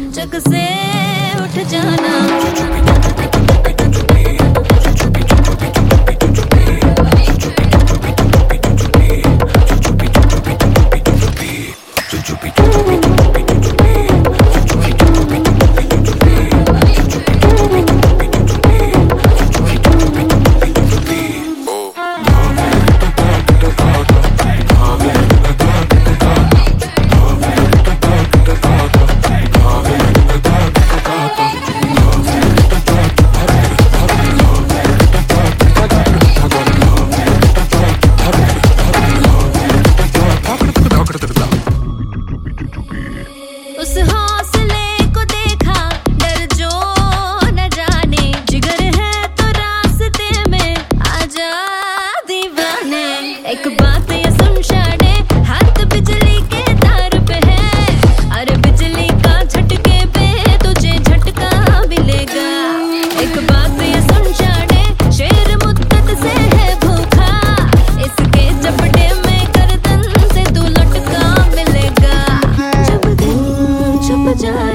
जग से उठ जाना। उस हौसले को देखा, डर जो न जाने, जिगर है तो रास्ते में आजा दीवाने। एक बात ये सुन शाने, हाथ बिजली के तार पे है, अरे बिजली का झटके पे तुझे झटका मिलेगा। एक बात ये सुन शाने, शेर मुद्दत से है भूखा, इसके चपटे में गर्दन से तू लटका मिलेगा। जब दिन छुप जाए